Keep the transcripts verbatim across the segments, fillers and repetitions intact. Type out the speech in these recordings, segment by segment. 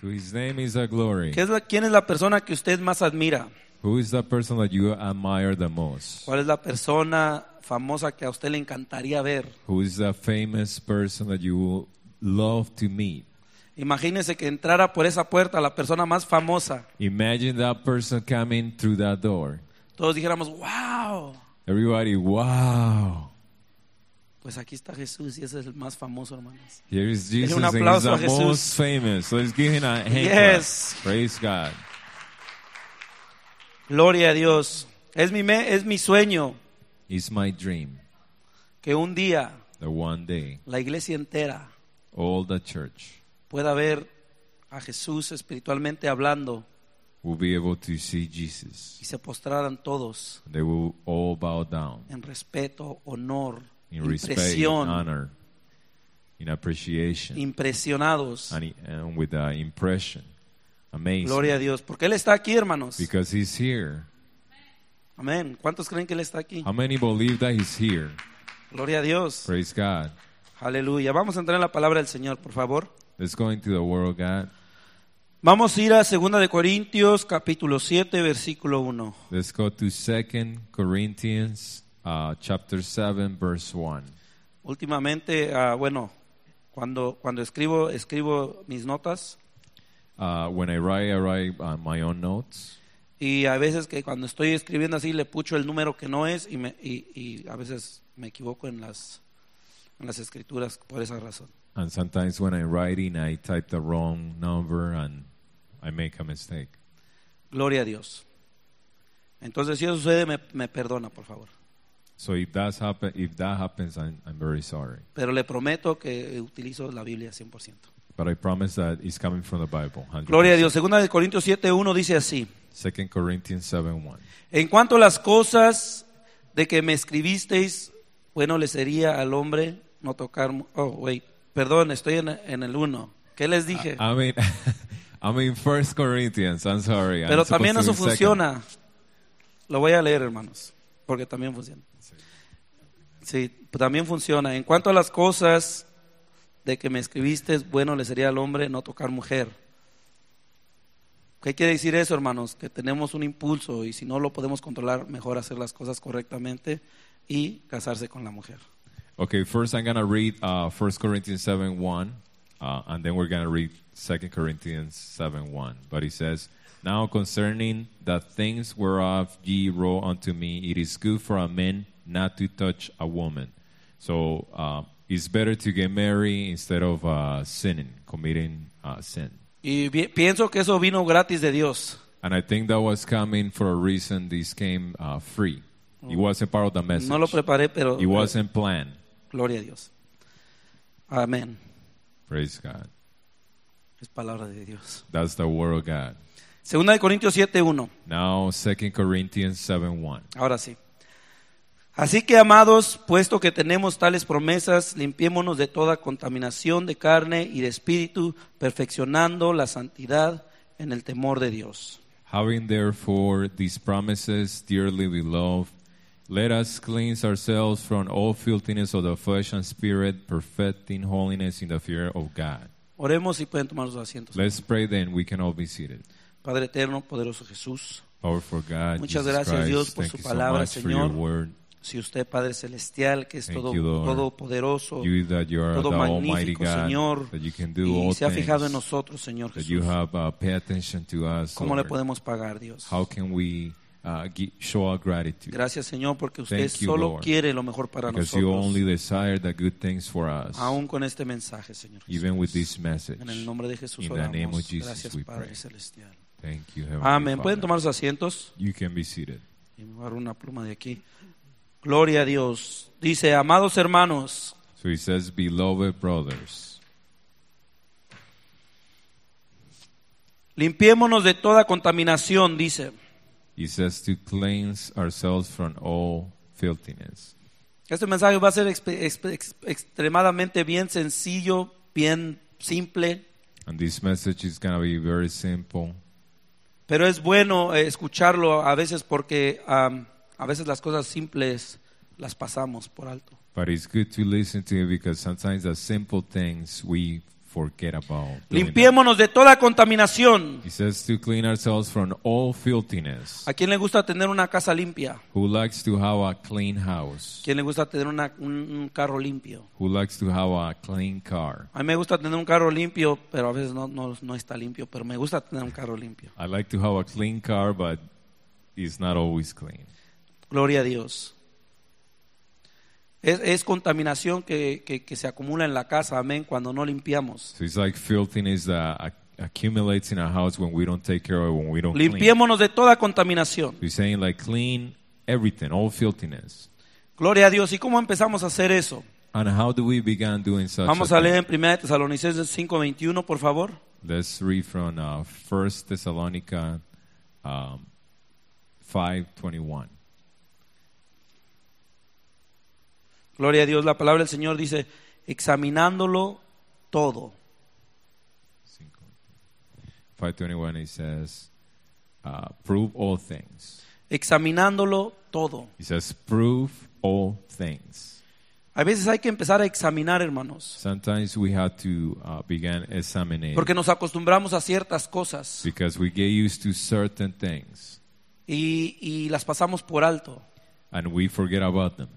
To His name is a glory. ¿Qué es la, ¿Quién es la persona que usted más admira? Who is the person that you admire the most? ¿Cuál es la persona famosa que a usted le encantaría ver? Who is the famous person that you would love to meet? Imagínese que entrara por esa puerta la persona más famosa. Imagine that person coming through that door. Todos dijéramos, wow. Everybody, wow. Pues aquí está Jesús y ese es el más famoso, hermanos. Here is Denle Jesus un and He's aplauso a the Jesús. most famous. So let's give Him a hand Yes. clap. Praise God. Gloria a Dios. Es mi, me- es mi sueño It's my dream que un día that one day la iglesia entera all the church pueda ver a Jesús espiritualmente hablando will be able to see Jesus. y se postraran todos They will all bow down en respeto, honor, in respect, in impresión, honor, in appreciation, impresionados. and, and with the impression. Amazing. Gloria a Dios, porque Él está aquí, hermanos. Because He's here. Amén. ¿Cuántos creen que Él está aquí? How many believe that He's here? Gloria a Dios. Praise God. Aleluya. Vamos a entrar en la palabra del Señor, por favor. Let's go into the Word of God. Vamos a ir a segunda de Corintios, capítulo siete, versículo uno. Let's go to Second Corinthians uh, chapter seven, verse one. Últimamente, ah, bueno, cuando, cuando escribo, escribo mis notas Uh, when I write, I write uh, my own notes. y a veces que cuando estoy escribiendo así le pucho el número que no es y, me, y, y a veces me equivoco en las, en las escrituras por esa razón. And sometimes when I'm writing, I type the wrong number and I make a mistake. Gloria a Dios. Entonces, si eso sucede, me, me perdona, por favor. So if that's happen, if that happens, I'm, I'm very sorry. Pero le prometo que utilizo la Biblia cien por ciento. But I promise that it's coming from the Bible. one hundred percent. Gloria a Dios. Segunda de Corintios siete uno dice así: Second Corinthians seven one. en cuanto a las cosas de que me escribisteis, bueno le sería al hombre no tocar. Oh, wait, perdón, estoy en, en el uno. ¿Qué les dije? I mean, I'm in First Corinthians. I'm sorry. I'm Pero supposed también to eso be second. funciona. Lo voy a leer, hermanos, porque también funciona. Sí, también funciona. En cuanto a las cosas de que me escribiste, bueno le sería al hombre no tocar mujer. ¿Qué quiere decir eso, hermanos? Que tenemos un impulso y si no lo podemos controlar, mejor hacer las cosas correctamente y casarse con la mujer. Okay, first I'm going to read uh, First Corinthians seven one, uh, and then we're going to read Second Corinthians seven one. But it says, now concerning the things whereof ye wrote unto me, it is good for a man not to touch a woman. So uh, it's better to get married instead of uh, sinning, committing uh, sin. Y bi- pienso que eso vino gratis de Dios. And I think that was coming for a reason. This came uh, free. It wasn't part of the message. No lo preparé, pero It wasn't planned. gloria a Dios. Amén. Praise God. Es palabra de Dios. That's the word of God. Segunda de Corintios siete uno. Now, Second Corinthians seven one. Ahora sí. Así que, amados, puesto que tenemos tales promesas, limpiémonos de toda contaminación de carne y de espíritu, perfeccionando la santidad en el temor de Dios. Having therefore these promises, dearly beloved, let us cleanse ourselves from all filthiness of the flesh and spirit, perfecting holiness in the fear of God. Oremos y pueden tomar sus asientos. Let's pray then, we can all be seated. Padre eterno, poderoso Jesús, Powerful God, muchas Jesus gracias, Christ, Dios, por thank su you so palabra, much for your Señor. word. si usted, Padre Celestial, que es Thank todo, you, Lord. todopoderoso, You that you are todo the Almighty magnífico, God, Señor, that you can do y all se ha fijado en things, nosotros, Señor that you Jesús. have uh, pay attention to us, ¿Cómo le Lord. podemos pagar, Dios? How can we uh, gi- show our gratitude? Gracias, Señor, porque usted Thank you, solo Lord. quiere lo mejor para Because you nosotros. only desire the good things for us. Aún con este mensaje, Señor Jesús. Even with this message. En el nombre de Jesús In the oramos. name of Jesus Gracias, we Padre pray. Celestial. Thank you, Heavenly Amén. Pueden Father. tomar sus asientos. You can be seated. Y me voy a dar una pluma de aquí. Gloria a Dios. Dice, amados hermanos, So he says, beloved brothers, limpiémonos de toda contaminación, dice. he says to cleanse ourselves from all filthiness. Este mensaje va a ser expe- expe- ex- extremadamente bien sencillo, bien simple, And this message is going to be very simple. pero es bueno eh, escucharlo a veces porque um, a veces las cosas simples las pasamos por alto. But it's good to listen to it because sometimes the simple things we forget about doing that. Limpiémonos de toda contaminación. He says to clean ourselves from all filthiness. ¿A quién le gusta tener una casa limpia? Who likes to have a clean house? ¿Quién le gusta tener una, un, un carro limpio? Who likes to have a clean car? A mí me gusta tener un carro limpio, pero a veces no, no, no está limpio, pero me gusta tener un carro limpio. I like to have a clean car, but it's not always clean. Gloria a Dios. Es, es contaminación que, que, que se acumula en la casa, amén, cuando no limpiamos. So it's like filthiness that ac- accumulates in our house when we don't take care of it, when we don't clean. Limpiémonos de toda contaminación. He's saying like clean everything, all filthiness. Gloria a Dios. ¿Y cómo empezamos a hacer eso? And how do we begin doing such Vamos a a leer thing? en primera de Tesalonicenses cinco veintiuno, por favor. Let's read from uh, First Thessalonica um, five twenty-one. Gloria a Dios. La palabra del Señor dice, examinándolo todo. five twenty-one, he says, uh, prove all things. Examinándolo todo. He says, prove all things. A veces hay que empezar a examinar, hermanos, Sometimes we have to uh, begin examining porque nos acostumbramos a ciertas cosas because we get used to certain things y, y las pasamos por alto. and we forget about them.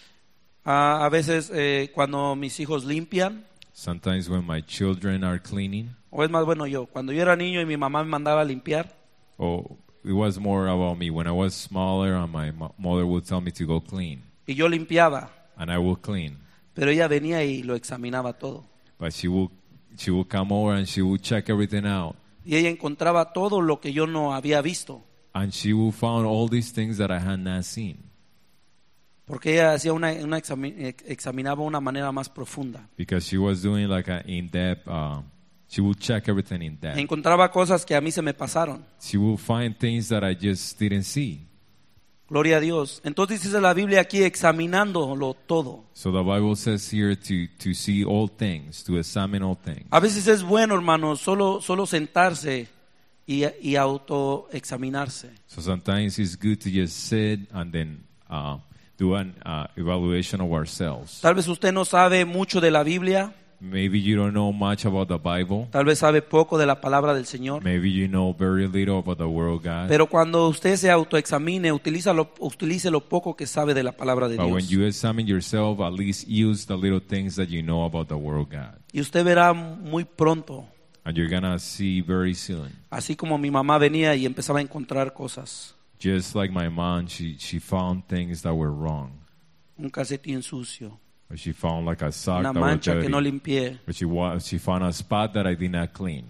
A, a veces eh, cuando mis hijos limpian, Sometimes when my children are cleaning, o es más bueno yo, cuando yo era niño y mi mamá me mandaba a limpiar, or it was more about me. When I was smaller and my mo- mother would tell me to go clean, y yo limpiaba, and I will clean. pero ella venía y lo examinaba todo. But she will, she will come over and she will check everything out. Y ella encontraba todo lo que yo no había visto, And she will find all these things that I had not seen. porque ella hacía una, una exami- ex- examinaba una manera más profunda. Because she was doing like an in-depth, uh, she will check everything in depth. Encontraba cosas que a mí se me pasaron. She will find things that I just didn't see. Gloria a Dios. Entonces dice la Biblia aquí, examinándolo todo. So the Bible says here to, to see all things, to examine all things. A veces es bueno, hermanos, solo, solo sentarse y, y autoexaminarse. So sometimes it's good to just sit and then uh, do an uh, evaluation of ourselves. Tal vez usted no sabe mucho de la Biblia, Maybe you don't know much about the Bible. tal vez sabe poco de la palabra del Señor, Maybe you know very little about the Word of God. pero cuando usted se autoexamine, utiliza lo, utilice lo poco que sabe de la palabra de But when Dios. you examine yourself, at least use the little things that you know about the Word of God. Y usted verá muy pronto, And you're going to see very soon. así como mi mamá venía y empezaba a encontrar cosas, Just like my mom, she, she found things that were wrong. un calcetín sucio, Or she found like a sock una that was mancha que dirty. no limpié. Or she, wa- she found a spot that I did not clean.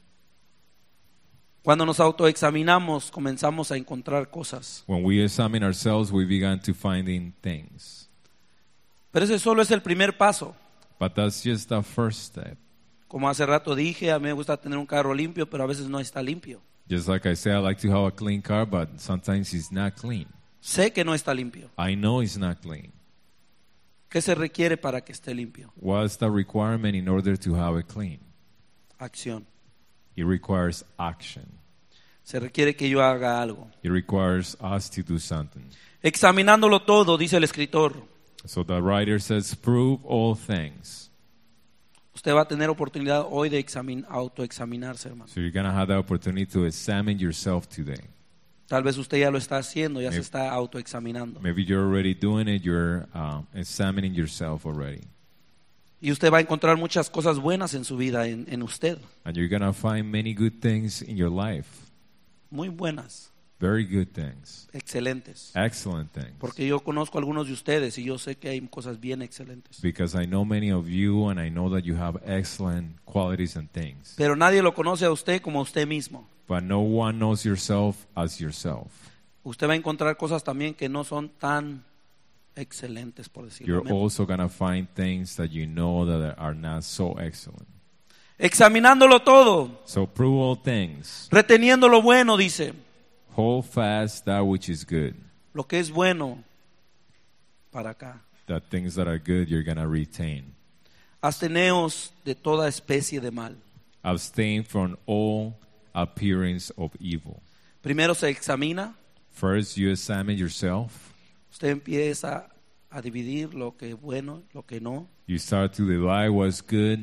Cuando nos autoexaminamos, comenzamos a encontrar cosas. When we examine ourselves, we began to finding things. Pero ese solo es el primer paso. But that's just the first step. Como hace rato dije, a mí me gusta tener un carro limpio, pero a veces no está limpio. Just like I said, I like to have a clean car, but sometimes it's not clean. Sé que no está limpio. I know it's not clean. ¿Qué se requiere para que esté limpio? What's the requirement in order to have it clean? Acción. It requires action. Se requiere que yo haga algo. It requires us to do something. Examinándolo todo, dice el escritor, So the writer says, prove all things. usted va a tener oportunidad hoy de examin- autoexaminarse, hermano. So you're going to have the opportunity to examine yourself today. Tal vez usted ya lo está haciendo, ya se Maybe- está autoexaminando. Maybe you're already doing it. You're uh, examining yourself already. Y usted va a encontrar muchas cosas buenas en su vida, en, en usted. And you're going to find many good things in your life. Muy buenas, Very good things. excelentes. Excellent things. Porque yo conozco a algunos de ustedes y yo sé que hay cosas bien excelentes. Because I know many of you and I know that you have excellent qualities and things. Pero nadie lo conoce a usted como a usted mismo. But no one knows yourself as yourself. Usted va a encontrar cosas también que no son tan excelentes, por decirlo. You're also going to find things that you know that are not so excellent. Examinándolo todo, So prove all things. reteniendo lo bueno, dice. Hold fast that which is good. Lo que es bueno para acá. The things that are good you're going to retain. Absteneos de toda especie de mal. Abstain from all appearance of evil. Primero se examina, First, you examine yourself. usted empieza a dividir lo que es bueno, lo que no. You start to divide what's good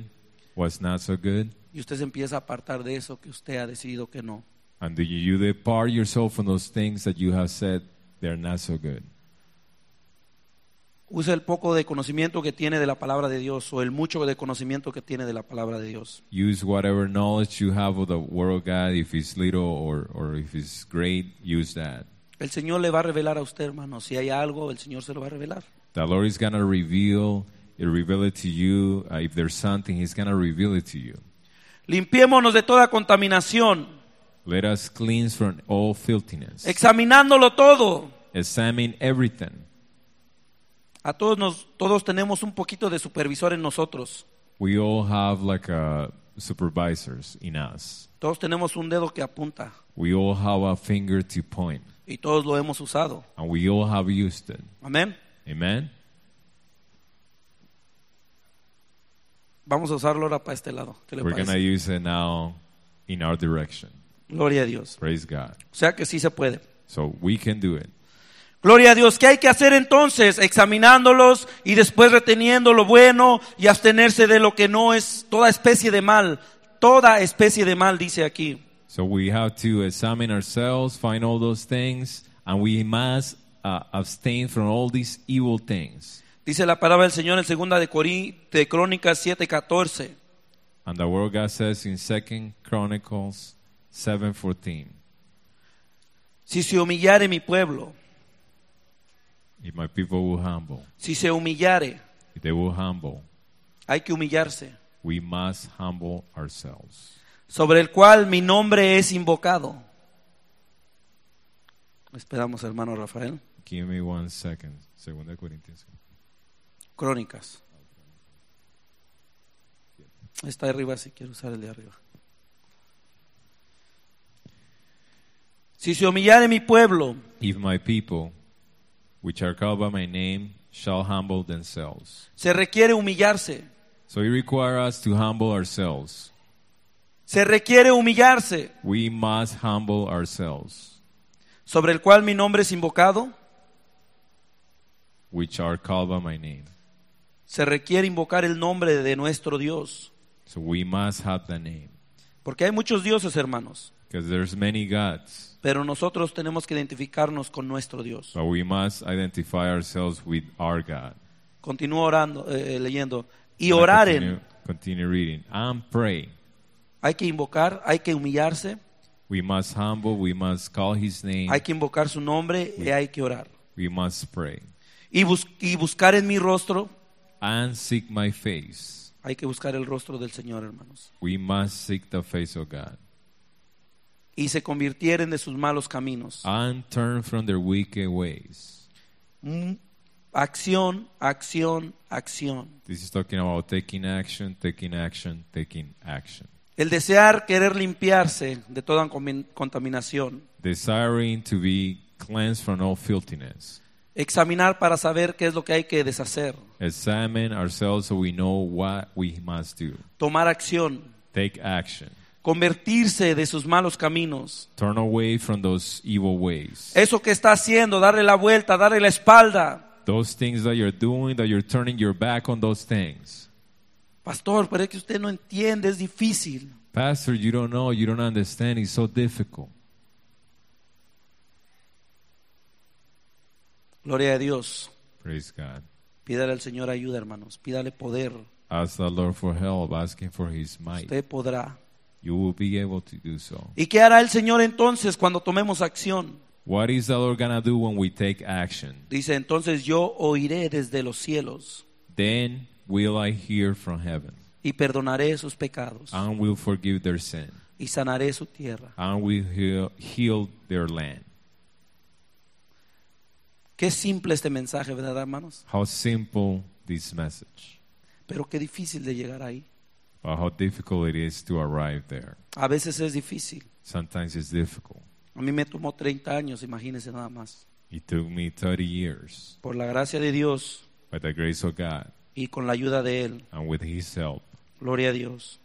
what's not so good, y usted se empieza a apartar de eso que usted ha decidido que no. and do you depart yourself from those things that you have said they're not so good. Use el poco de conocimiento que tiene de la palabra de Dios o el mucho de conocimiento que tiene de la palabra de Dios. Use whatever knowledge you have of the Word of God. If it's little or, or if it's great, use that. El Señor le va a revelar a usted, hermano. Si hay algo, el Señor se lo va a revelar. The Lord is going to reveal, He'll reveal it to you. Uh, if there's something, He's going to reveal it to you. Limpiémonos de toda contaminación, Let us cleanse from all filthiness. examinándolo todo. Examine everything. A todos nos, todos tenemos un poquito de supervisor en nosotros. We all have like uh, supervisors in us. Todos tenemos un dedo que apunta We all have a finger to point, y todos lo hemos usado. and we all have used it. Amén. Amen? Vamos a usarlo ahora para este lado. ¿Qué le We're going to parece? use it now in our direction. Gloria a Dios. Praise God. O sea que sí se puede. So we can do it. Gloria a Dios. ¿Qué hay que hacer entonces? Examinándolos y después reteniendo lo bueno y abstenerse de lo que no es toda especie de mal. Toda especie de mal, dice aquí. So we have to examine ourselves, find all those things, and we must uh, abstain from all these evil things. Dice la palabra del Señor en segunda de, Corí- de Crónicas siete catorce. And the word of God says in Second Chronicles seven fourteen, Si se humillare mi pueblo, if my people will humble, si se humillare, if they will humble, hay que humillarse, we must humble ourselves. sobre el cual mi nombre es invocado. Esperamos, hermano Rafael. Give me one second. Segunda Corintios. Crónicas. Está arriba si quiero usar el de arriba. Si se humillare mi pueblo, If my people, which are called by my name, shall humble themselves. se requiere humillarse. So it requires us to humble ourselves. Se requiere humillarse. We must humble ourselves, Sobre el cual mi nombre es invocado. which are called by my name. Se requiere invocar el nombre de nuestro Dios. So we must have the name. Porque hay muchos dioses, hermanos. Because there's many gods, Pero nosotros tenemos que identificarnos con nuestro Dios. but we must identify ourselves with our God. Continúo orando, eh, leyendo. Y And I orar continue, en. continue reading. And pray. Hay que invocar, hay que humillarse, We must humble, we must call His name, hay que invocar su nombre y hay que orar. we must pray. Y, bus- y buscar en mi rostro, And seek my face. hay que buscar el rostro del Señor, hermanos. We must seek the face of God. Y se convirtieren de sus malos caminos. And turn from their wicked ways. Mm, Acción, acción, acción. This is talking about taking action, taking action, taking action. El desear querer limpiarse de toda comi- contaminación. Desiring to be cleansed from all filthiness. Examinar para saber qué es lo que hay que deshacer. Examine ourselves so we know what we must do. Tomar acción. Take action. Convertirse de sus malos caminos. Turn away from those evil ways. Eso que está haciendo, darle la vuelta, darle la espalda. Those things that you're doing, that you're turning your back on those things. Pastor, pero es que usted no entiende, es difícil. Pastor, you don't know, you don't understand, it's so difficult. Gloria a Dios. Praise God. Pídale al Señor ayuda, hermanos. Pídale poder. Ask the Lord for help, asking for His might. Usted podrá. You will be able to do so. ¿Y qué hará el Señor entonces cuando tomemos acción? What is the Lord gonna do when we take action? Dice, entonces yo oiré desde los cielos Then will I hear from heaven, y perdonaré sus pecados and will forgive their sin, y sanaré su tierra. and will heal, heal their land. Qué simple este mensaje, ¿verdad, hermanos? How simple this message, Pero qué difícil de llegar ahí. but how difficult it is to arrive there. A veces es difícil. Sometimes it's difficult. A mí me tomó treinta años, imagínense nada más. It took me thirty years, Por la gracia de Dios by the grace of God y con la ayuda de Él. and with His help. Gloria a Dios.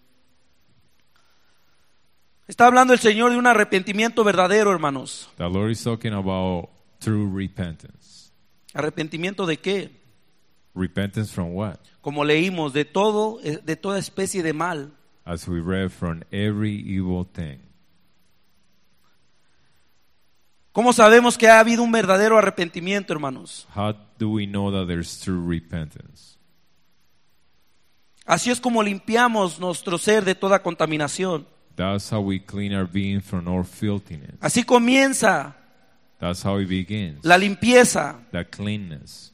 Está hablando el Señor de un arrepentimiento verdadero, hermanos. The Lord is talking about true repentance. ¿Arrepentimiento de qué? Repentance from what? Como leímos, de todo, eh, de toda especie de mal. As we read, from every evil thing. ¿Cómo sabemos que ha habido un verdadero arrepentimiento, hermanos? How do we know that there's true repentance? Así es como limpiamos nuestro ser de toda contaminación. That's how we clean our being from all filthiness. Así comienza That's how it begins. la limpieza. The cleanness.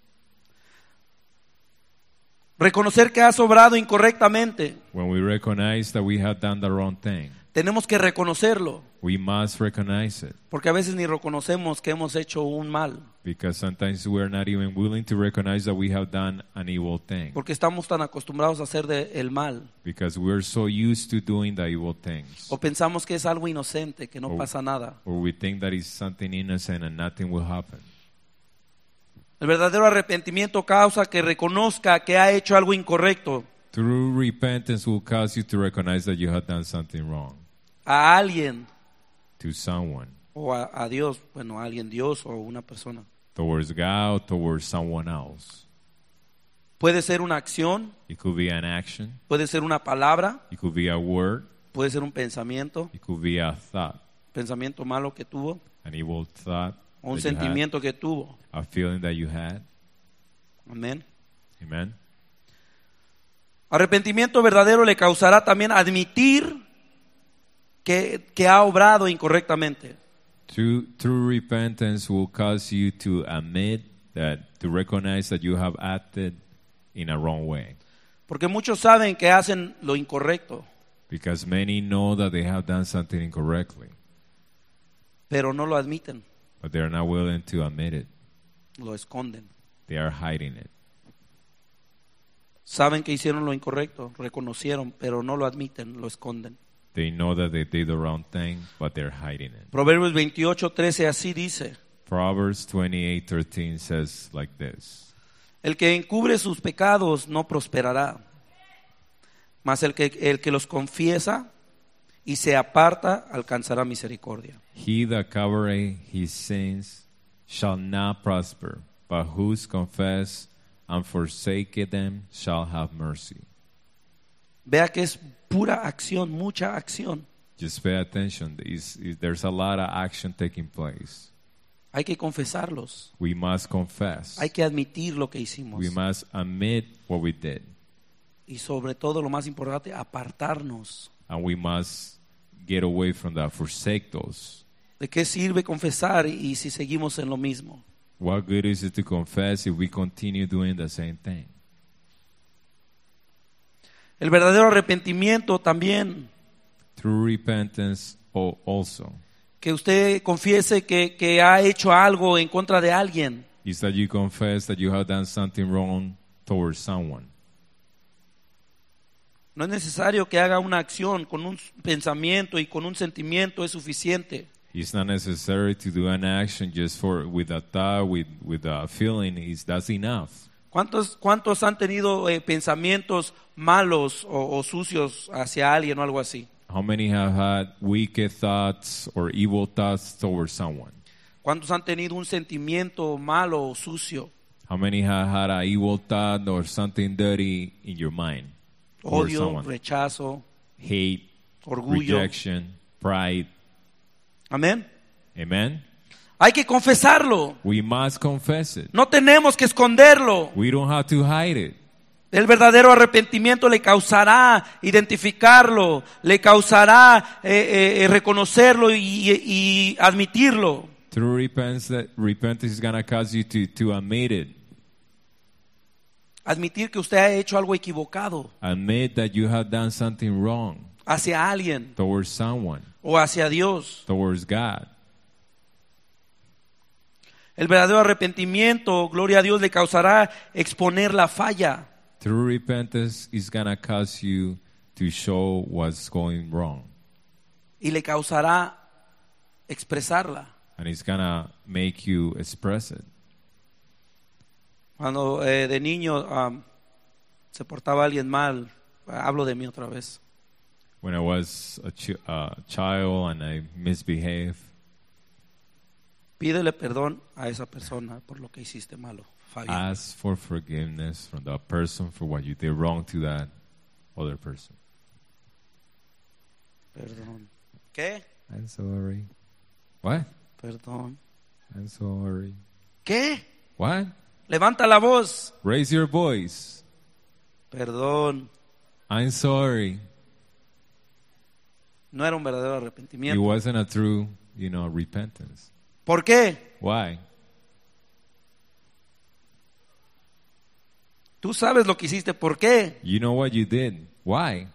Reconocer que has obrado incorrectamente. When we recognize that we have done the wrong thing, Tenemos que reconocerlo, we must recognize it. porque a veces ni reconocemos que hemos hecho un mal, Because sometimes we're not even willing to recognize that we have done an evil thing. porque estamos tan acostumbrados a hacer de el mal, Because we're so used to doing the evil things. o pensamos que es algo inocente, que no Oh. pasa nada. Or we think that it's something innocent and nothing will happen. El verdadero arrepentimiento causa que reconozca que ha hecho algo incorrecto True repentance will cause you to recognize that you have done something wrong a alguien to someone, o a, a Dios, bueno, a alguien, Dios o una persona. towards God or towards someone else. Puede ser una acción, It could be an action. puede ser una palabra, It could be a word. puede ser un pensamiento, It could be a thought, pensamiento malo que tuvo, an evil thought, o un that you had, sentimiento que tuvo. a feeling that you had. Amén. Amen. Arrepentimiento verdadero le causará también admitir que, que ha obrado incorrectamente. True, true repentance will cause you to admit that, to recognize that you have acted in a wrong way. Porque muchos saben que hacen lo incorrecto, Because many know that they have done something incorrectly, pero no lo admiten, but they're not willing to admit it. lo esconden. They are hiding it. Saben que hicieron lo incorrecto, reconocieron, pero no lo admiten, lo esconden. They know that they did the wrong thing, but they're hiding it. Proverbios veintiocho trece así dice: Proverbs twenty-eight thirteen says like this. el que encubre sus pecados no prosperará, mas el que, el que los confiesa y se aparta alcanzará misericordia. He that covereth his sins shall not prosper, but whose confess and forsake them shall have mercy. Vea que es pura acción, mucha acción. Just pay attention. It's- it- there's a lot of action taking place. Hay que confesarlos, We must confess. hay que admitir lo que hicimos We must admit what we did. y sobre todo lo más importante, apartarnos. And we must get away from that, forsake those. ¿De qué sirve confesar y si seguimos en lo mismo? What good is it to confess if we continue doing the same thing? El verdadero arrepentimiento también, True repentance al- also que usted confiese que, que ha hecho algo en contra de alguien, is that you confess that you have done something wrong towards someone. no es necesario que haga una acción, con un pensamiento y con un sentimiento es suficiente. It's not necessary to do an action just for with a thought, with with a feeling. Is that's enough. ¿Cuántos, cuántos han tenido eh, pensamientos malos o, o sucios hacia alguien o algo así? How many have had wicked thoughts or evil thoughts towards someone? ¿Cuántos han tenido un sentimiento malo o sucio? How many have had an evil thought or something dirty in your mind towards Odio, someone? rechazo, Hate, orgullo. rejection, pride. Amén. Amen. Hay que confesarlo. We must confess it. No tenemos que esconderlo. We don't have to hide it. El verdadero arrepentimiento le causará identificarlo, le causará eh, eh, reconocerlo y, y- y admitirlo. True repentance, repentance is going to cause you to, to admit it. Admitir que usted ha hecho algo equivocado Admit that you have done something wrong hacia alguien towards someone, o hacia Dios. towards God. El verdadero arrepentimiento, gloria a Dios, le causará exponer la falla. True repentance is going to cause you to show what's going wrong. Y le causará expresarla. And it's going to make you express it. Cuando eh, de niño um, se portaba alguien mal, hablo de mí otra vez. When I was a ch- uh, child and I misbehaved, Pídele perdón a esa persona por lo que hiciste malo. Fabián. Ask for forgiveness from that person for what you did wrong to that other person. Perdón. ¿Qué? I'm sorry. What? Perdón. I'm sorry. ¿Qué? What? Levanta la voz. Raise your voice. Perdón. I'm sorry. No era un verdadero It arrepentimiento. wasn't a true, you know, repentance. ¿Por qué? Why? Tú sabes lo que hiciste. ¿Por qué? You know what you did. Why?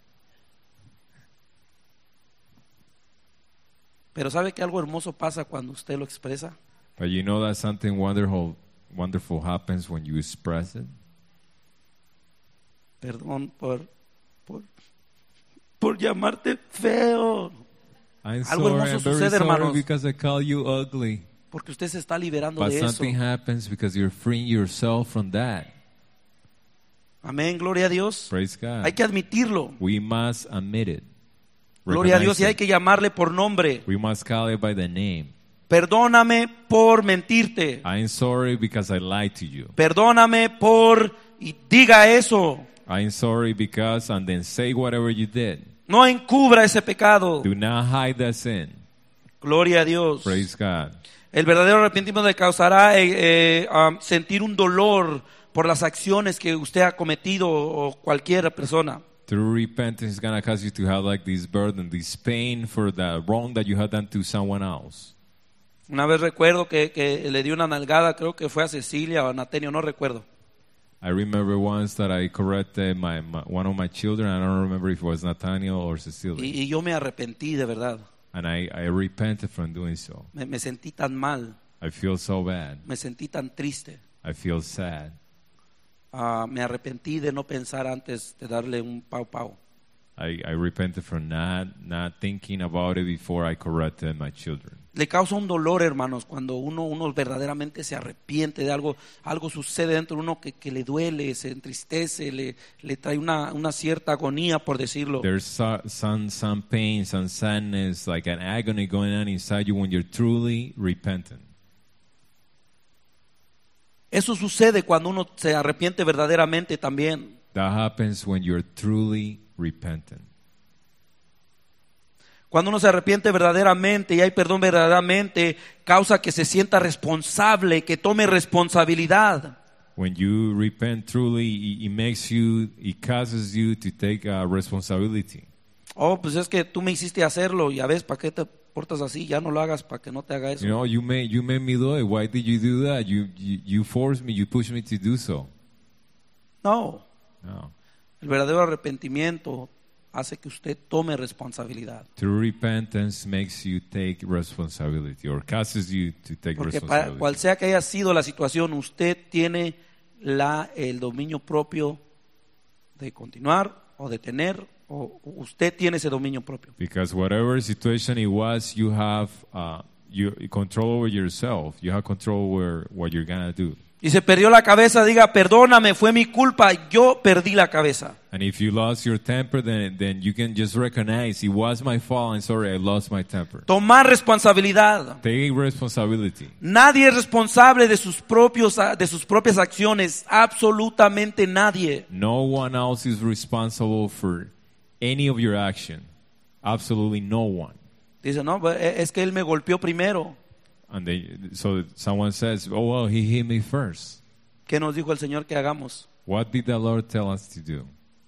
Pero ¿sabe que algo hermoso pasa cuando usted lo expresa? But you know that something wonderful, wonderful happens when you express it. Perdón por, por, por llamarte feo. I'm Algo sorry, hermoso I'm very sucede, sorry hermanos. because I call you ugly. Porque usted se está liberando But de eso. something happens because you're freeing yourself from that. Amén, gloria a Dios. Praise God. Hay que admitirlo. We must admit it. Gloria a Dios, y Recognize hay it. que llamarle por nombre. We must call it by the name. Perdóname por mentirte. I'm sorry because I lied to you. Perdóname por... Y diga eso. I'm sorry because, and then say whatever you did. No encubra ese pecado. Do not hide that sin. Gloria a Dios. Praise God. El verdadero arrepentimiento le causará eh, eh, um, sentir un dolor por las acciones que usted ha cometido o cualquier persona. True repentance is going to cause you to have like this burden, this pain for the wrong that you had done to someone else. Una vez recuerdo que, que le di una nalgada, creo que fue a Cecilia o a Natenio, no recuerdo. I remember once that I corrected my, my one of my children. I don't remember if it was Nathaniel or Cecilia. Y, y yo me arrepentí de verdad. And I, I repented from doing so. Me, me sentí tan mal, I feel so bad. me sentí tan triste. I feel sad. Ah, me arrepentí de no pensar antes de darle un pau pau. I, I repented from not, not thinking about it before I corrected my children. Le causa un dolor, hermanos, cuando uno, uno verdaderamente se arrepiente de algo, algo sucede dentro de uno que, que le duele, se entristece, le, le trae una, una cierta agonía, por decirlo. There's so, some, some pain, some sadness, like an agony going on inside you when you're truly repentant. Eso sucede cuando uno se arrepiente verdaderamente también. That happens when you're truly repentant. Cuando uno se arrepiente verdaderamente y hay perdón verdaderamente, causa que se sienta responsable, que tome responsabilidad. When you repent truly, it, it makes you, it causes you to take uh, responsibility. Oh, pues es que tú me hiciste hacerlo, ya ves, ¿para qué te portas así? Ya no lo hagas para que no te haga eso. You know, you made you made me do it. Why did you do that? You you, you forced me. You pushed me to do so. No, No. el verdadero arrepentimiento hace que usted tome responsabilidad. True repentance makes you take responsibility, or causes you to take Porque para responsibility. cual sea que haya sido la situación, usted tiene la, el dominio propio de continuar o detener, o usted tiene ese dominio propio. Because whatever situation it was, you have uh, you control over yourself. You have control over what you're gonna do. Y se perdió la cabeza, diga, perdóname, fue mi culpa, yo perdí la cabeza. And if you lost your temper, then then you can just recognize it was my fault. I'm sorry, I lost my temper. Tomar responsabilidad. Take responsibility. Nadie es responsable de sus propios de sus propias acciones, absolutamente nadie. No one else is responsible for any of your action. Absolutely no one. Dice, no, es que él me golpeó primero. And they, so someone says, oh, well, he hit me first. ¿Qué nos dijo el Señor que hagamos? What did the Lord tell us to do?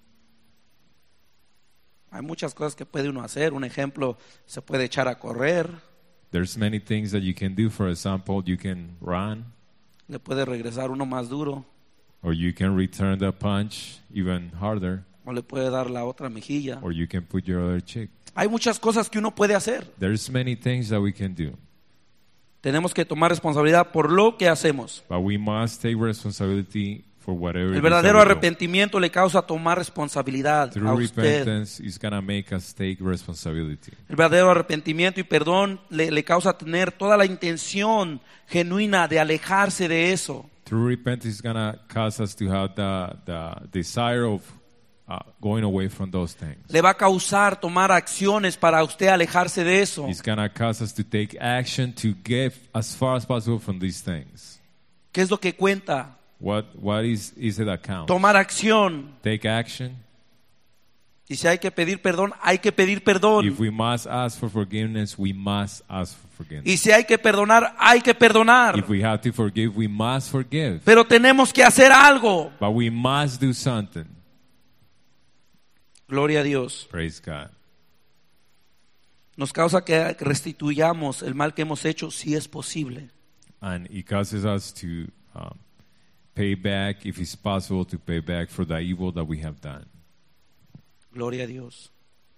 Hay muchas cosas que puede uno hacer. Un ejemplo, se puede echar a correr, There's many things that you can do. For example, you can run, le puede regresar uno más duro, or you can return the punch even harder, o le puede dar la otra mejilla. or you can put your other cheek. Hay muchas cosas que uno puede hacer. There's many things that we can do. Tenemos que tomar responsabilidad por lo que hacemos. But we must take responsibility for whatever El it is verdadero that we do. arrepentimiento le causa tomar responsabilidad a True usted. repentance is going to make us take responsibility. El verdadero arrepentimiento y perdón le, le causa tener toda la intención genuina de alejarse de eso. True repentance is going to cause us to have the, the desire of uh, going away from those things. Le va a causar tomar acciones para usted alejarse de eso. It's going to cause us to take action to get as far as possible from these things. ¿Qué es lo que cuenta? What what is is it that counts? Tomar acción. Take action. Y si hay que pedir perdón, hay que pedir perdón. If we must ask for forgiveness, we must ask for forgiveness. Y si hay que perdonar, hay que perdonar. If we have to forgive, we must forgive. Pero tenemos que hacer algo. But we must do something. Gloria a Dios. Praise God. Nos causa que restituyamos el mal que hemos hecho, si es posible. And it causes us to um, pay back, if it's possible, to pay back for the evil that we have done. Gloria a Dios.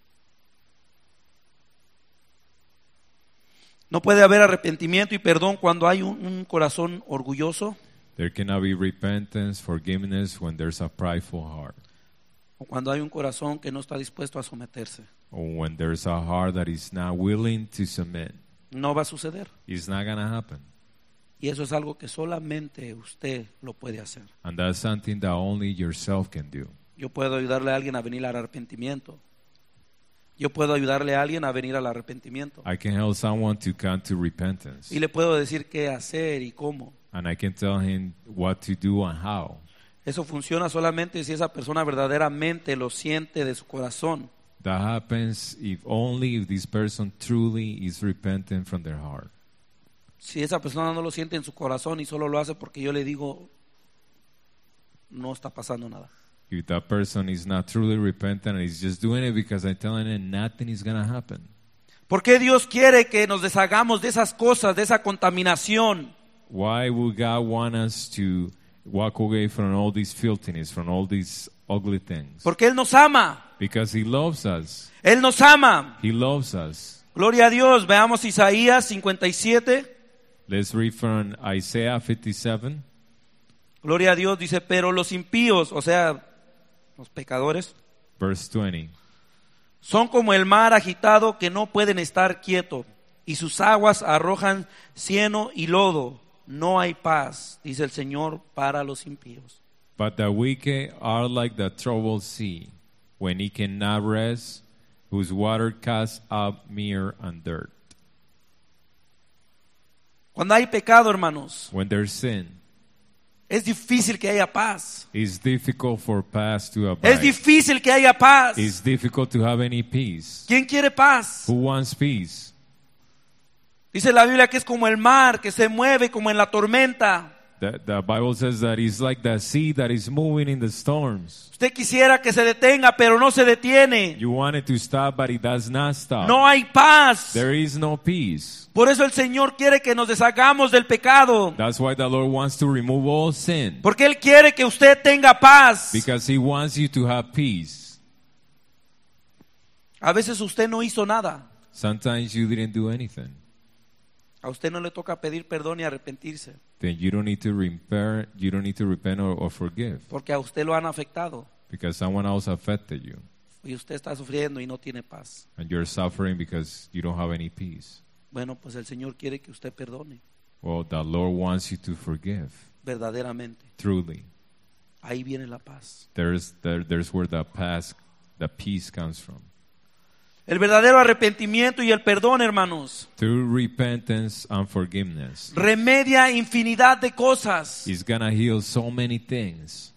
No puede haber arrepentimiento y perdón cuando hay un, un corazón orgulloso There cannot be repentance, forgiveness when there's a prideful heart, o cuando hay un corazón que no está dispuesto a someterse. or when there's a heart that is not willing to submit. No va a suceder. It's not going to happen. Y eso es algo que solamente usted lo puede hacer. And that's something that only yourself can do. Yo puedo ayudarle a alguien a venir al arrepentimiento. Yo puedo ayudarle a alguien a venir al arrepentimiento. I can help someone to come to repentance. Y le puedo decir qué hacer y cómo. And I can tell him what to do and how. Eso funciona solamente si esa persona verdaderamente lo siente de su corazón. That happens if only if this person truly is repentant from their heart. Si esa persona no lo siente en su corazón y solo lo hace porque yo le digo, no está pasando nada. If that person is not truly repentant and is just doing it because I'm telling him, nothing is going to happen. ¿Por qué Dios quiere que nos deshagamos de esas cosas, de esa contaminación? Why would God want us to walk away from all these filthiness, from all these ugly things? Porque Él nos ama. Because He loves us. Él nos ama. He loves us. Gloria a Dios. Veamos Isaías cincuenta y siete. Let's read from Isaiah fifty-seven. Gloria a Dios. Dice, pero los impíos, o sea, los pecadores, Verse twenty. son como el mar agitado que no pueden estar quieto, y sus aguas arrojan cieno y lodo. No hay paz, dice el Señor, para los impíos. But the wicked are like the troubled sea, when it cannot rest, whose water casts up mire and dirt. Cuando hay pecado, hermanos, When there's sin, es difícil que haya paz. it's difficult for paz to abide. Es difícil que haya paz. It's difficult to have any peace. ¿Quién quiere paz? Who wants peace? Dice la Biblia que es como el mar que se mueve como en la tormenta. The, the Bible says that it's like the sea that is moving in the storms. Usted quisiera que se detenga, pero no se detiene. You want it to stop, but it does not stop. No hay paz. There is no peace. Por eso el Señor quiere que nos deshagamos del pecado. That's why the Lord wants to remove all sin. Porque Él quiere que usted tenga paz. Because He wants you to have peace. A veces usted no hizo nada. Sometimes you didn't do anything. A usted no le toca pedir perdón y arrepentirse. Then you don't need to repent, you don't need to repent or, or forgive. Porque a usted lo han afectado. Because someone else affected you. Y usted está sufriendo y no tiene paz. And you're suffering because you don't have any peace. Bueno, pues el Señor quiere que usted perdone. Well, the Lord wants you to forgive. Verdaderamente. Truly. Ahí viene la paz. There's, there, there's where the, past, the peace comes from. El verdadero arrepentimiento y el perdón, hermanos, Through repentance and forgiveness, remedia infinidad de cosas. He's going to heal so many things.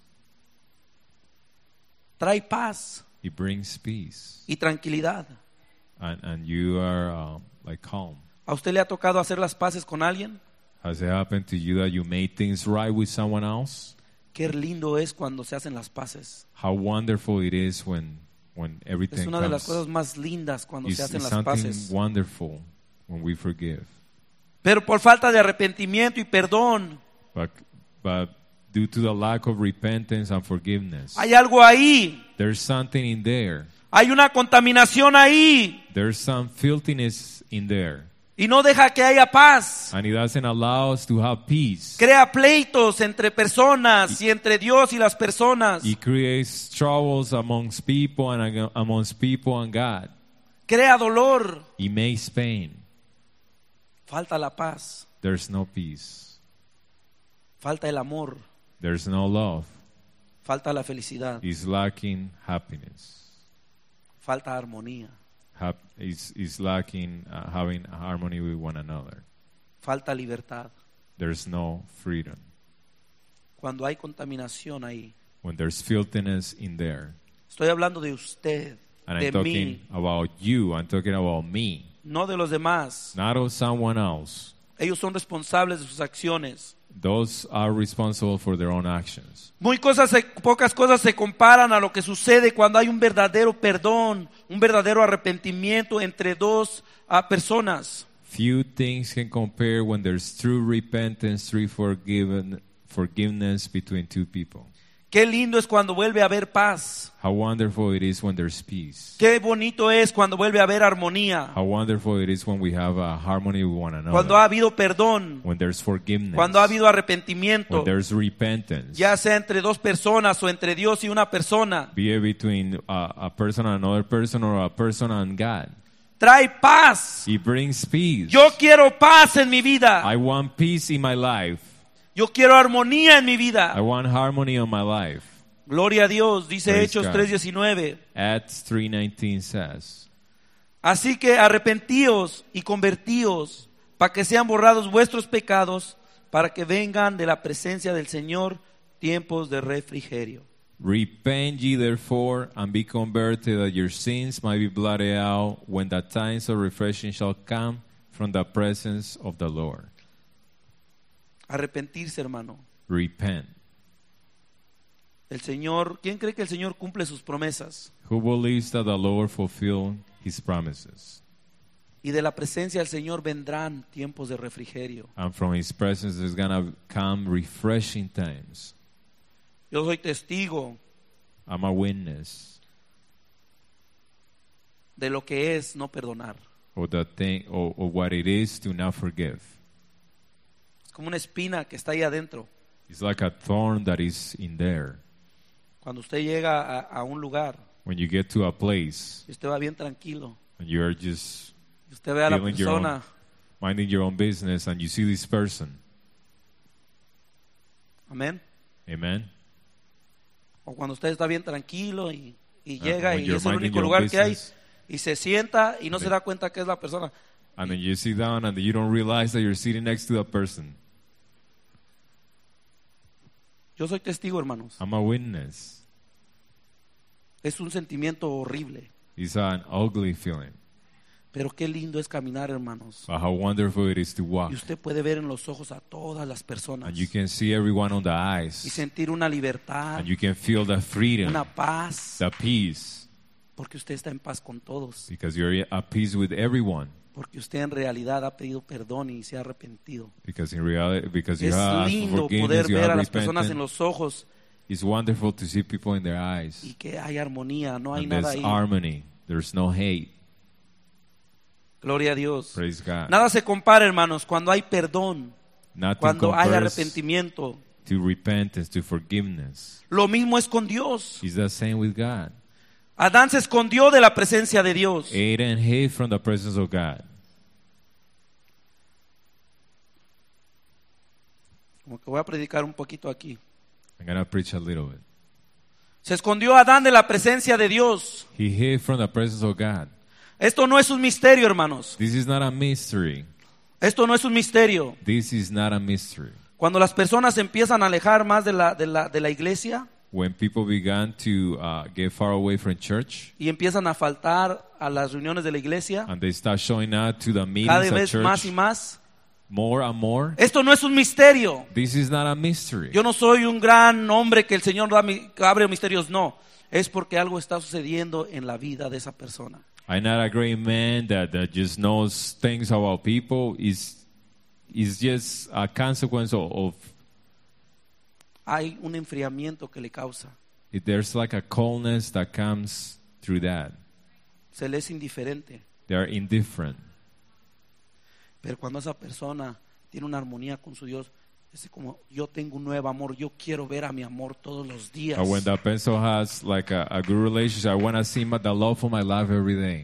Trae paz It brings peace. y tranquilidad. And, and you are um, like calm. ¿A usted le ha tocado hacer las paces con alguien? Has it happened to you that you made things right with someone else? Qué lindo es cuando se hacen las paces. How wonderful it is when, when everything Es una de las comes. cosas más lindas cuando It's, se hacen it's las something paces. wonderful when we forgive. Pero por falta de arrepentimiento y perdón, But, but due to the lack of repentance and forgiveness, hay algo ahí. there's something in there. Hay una contaminación ahí. There's some filthiness in there. Y no deja que haya paz. And it doesn't allow us to have peace. Crea pleitos entre personas y entre Dios y las personas. It creates troubles amongst people and ag- amongst people and God. Crea dolor. It makes pain. Falta la paz. There's no peace. Falta el amor. There's no love. Falta la felicidad. It's lacking happiness. Falta armonía. Hap- it's, it's lacking uh, having harmony with one another. Falta libertad. There's no freedom. cuando hay contaminación ahí. when there's filthiness in there. Estoy hablando de usted, And de I'm talking mí, about you. I'm talking about me, no de los demás. not of someone else. Ellos son responsables de sus acciones. Those are responsible for their own actions. Muy cosas, se- pocas cosas se comparan a lo que sucede cuando hay un verdadero perdón, un verdadero arrepentimiento entre dos ah, personas. Few things can compare when there's true repentance, true forgiven, forgiveness between two people. Qué lindo es cuando vuelve a haber paz. How wonderful it is when there's peace. Qué bonito es cuando vuelve a haber armonía. How wonderful it is when we have a harmony with one another. Cuando ha habido perdón. When there's forgiveness. Cuando ha habido arrepentimiento. When there's repentance. Ya sea entre dos personas o entre Dios y una persona. Be it between a, a person and another person or a person and God. Trae paz. It brings peace. Yo quiero paz en mi vida. I want peace in my life. Yo quiero armonía en mi vida. I want harmony in my life. Gloria a Dios, dice Praise Hechos God. tres diecinueve. Acts three nineteen says, Así que arrepentíos y convertíos para que sean borrados vuestros pecados, para que vengan de la presencia del Señor tiempos de refrigerio. Repent ye therefore, and be converted, that your sins might be blotted out, when the times of refreshing shall come from the presence of the Lord. Arrepentirse, hermano. Repent. El Señor, ¿quién cree que el Señor cumple sus promesas? Who believes that the Lord fulfill his promises? Y de la presencia del Señor vendrán tiempos de refrigerio. And from his presence is going to come refreshing times. Yo soy testigo I'm a witness de lo que es no perdonar. of the thing, or, or what it is to not forgive. Es como una espina que está ahí adentro. It's like a thorn that is in there. Cuando usted llega a, a un lugar When you get to a place y usted va bien tranquilo, and you're just y usted ve a la feeling your own, persona, minding your own business, and you see this person, amén. amen. O cuando usted está bien tranquilo y, y Uh, llega when y you're es el minding único your own lugar que hay business, y se sienta y no Sí. se da cuenta que es la persona. and then you sit down and you don't realize that you're sitting next to that person. Yo soy testigo, hermanos. I'm a witness. Es un sentimiento horrible, It's an ugly feeling, pero qué lindo es caminar, hermanos. but how wonderful it is to walk. Y usted puede ver en los ojos a todas las personas And you can see everyone on the y eyes, sentir una libertad, and you can feel the freedom, una paz, the peace, porque usted está en paz con todos, because you're at peace with everyone. porque usted en realidad ha pedido perdón y se ha arrepentido. Because in reality, because you Es have lindo forgiveness, poder you ver a have las personas en repentance. los ojos It's wonderful to see people in their eyes. y que hay armonía, no hay And nada there's ahí. harmony. There's no hate. Gloria a Dios. Praise God. Nada se compara, hermanos, cuando hay perdón, Nothing cuando hay compares arrepentimiento. to repentance, to forgiveness. Lo mismo es con Dios. It's the same with God. Adán se escondió de la presencia de Dios. Adam hid from the presence of God. Como que voy a predicar un poquito aquí. I'm going to preach a little bit. Se escondió Adán de la presencia de Dios. He hid from the presence of God. Esto no es un misterio, hermanos. This is not a mystery. Esto no es un misterio. This is not a mystery. Cuando las personas se empiezan a alejar más de la, de la, de la iglesia When people began to uh, get far away from church y empiezan a faltar a las reuniones de la iglesia, and they start showing up to the cada meetings at vez más y church más, more and more, esto no es un misterio. this is not a mystery. Yo no soy un gran hombre que el Señor da mi- que abre misterios, no. Es porque algo está sucediendo en la vida de esa persona. I'm not a great man that, that just knows things about people. It's, it's just a consequence of, of Hay un enfriamiento que le causa. it, there's like a coldness that comes through that. Se le es indiferente. They're indifferent. Pero cuando esa persona tiene una armonía con su Dios, es como yo tengo un nuevo amor, yo quiero ver a mi amor todos los días. But when that person has like a, a good relationship, I want to see my, the love of my life every day.